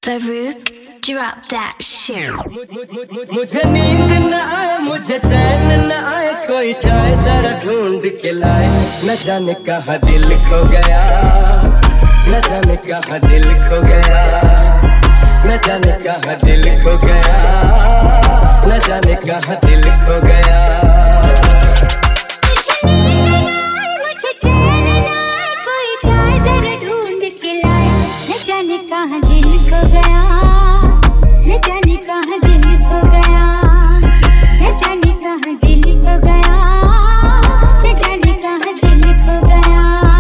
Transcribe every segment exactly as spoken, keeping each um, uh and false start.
Farouk, drop that shit. मुझे नींद न आए, मुझे चैन न आए, कोई चाहे जरा ढूंढ के लाए। न जाने कहाँ दिल खो गया, न जाने कहाँ दिल खो गया, न जाने कहाँ दिल खो गया, न जाने कहाँ दिल खो गया। मुझे चैन न आए, कोई चाहे जरा ढूंढ के लाए। न जाने कहाँ दिल खो गया, न जाने कहाँ दिल खो गया, न जाने कहाँ दिल खो गया, न जाने कहाँ दिल खो गया।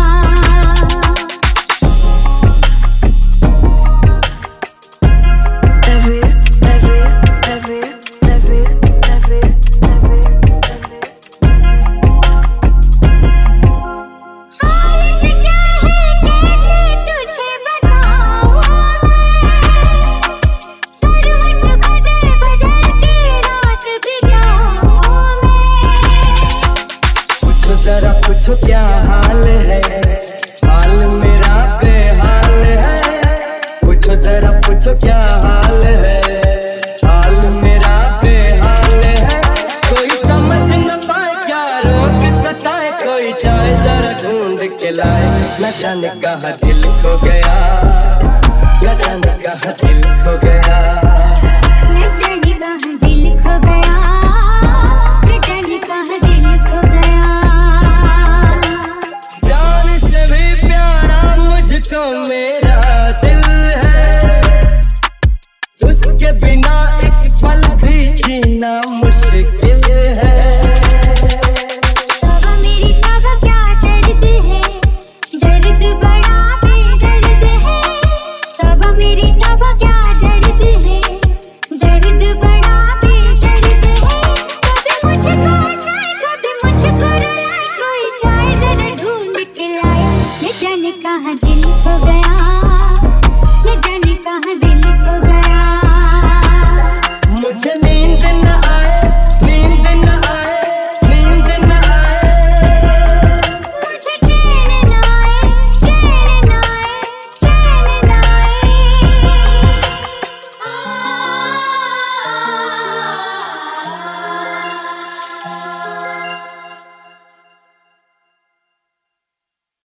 जरा पूछो क्या हाल है, हाल मेरा बेहाल है। पूछो जरा पूछो क्या हाल है, हाल मेरा बेहाल है। कोई समझ न पाए क्या रोक सताए, कोई चाहे जरा ढूंढ के लाए। न जाने कहाँ दिल खो गया, न जाने कहाँ दिल खो गया, न जाने कहाँ दिल खो गया, न जाने कहाँ दिल खो गया। मुझको मेरा दिल है, उसके बिना एक पल भी जीना मुश्किल है। तब मेरी तब क्या दर्द है, दर्द बड़ा बेदर्द है। तब मेरी तब क्या दर्द है, दर्द बड़ा बेदर्द है। कभी मुझको हंसाए, कभी मुझको रुलाए, कोई चाहे जरा ढूंढ के लाए। न जाने कहाँ दिल खो गया।